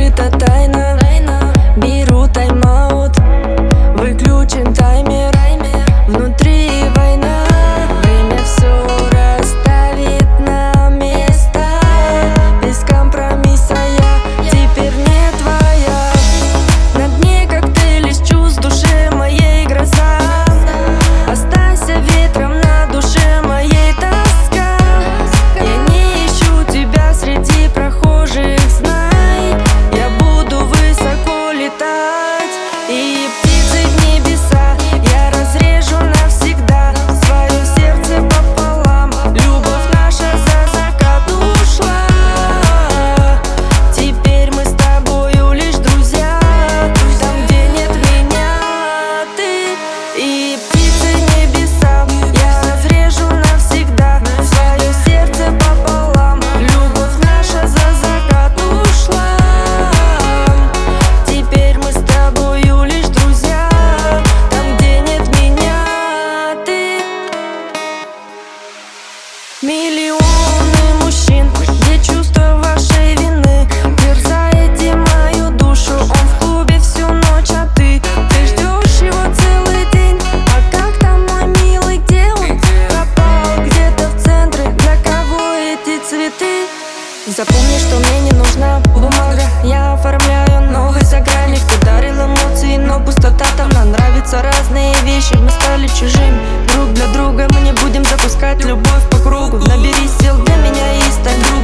раскрыта тайна. Беру тайм-аут, выключен таймер. Внутри война, время все расставит на места. Без компромисса я теперь не твоя. На дне коктейль из чувств, в душе моей гроза. Останься ветром, на душе моей тоска. Я не ищу тебя среди прохожих, знай. Я буду высоко летать и птицей в небеса я разрежу навсегда свое сердце пополам. Любовь наша за закат ушла. Теперь мы с тобою лишь друзья. Там, где нет меня, ты и птицей в небеса я разрежу навсегда свое сердце пополам. Любовь наша за закат ушла. Теперь мы с тобою лишь друзья. Там, где нет меня, ты. Миллионы мужчин, где чувство вашей вины терзаете мою душу. Он в клубе всю ночь, а ты ждешь его целый день. А как там мой милый, где он? Пропал где-то в центре. Для кого эти цветы? Запомни, что мне не нужна бумага. Я оформляю новый загранник. Ты дарил эмоции, но пустота там. Нам нравятся разные вещи. Мы стали чужими друг для друга. Мы не будем запускать любовь по кругу. Набери сил для меня и стань другом.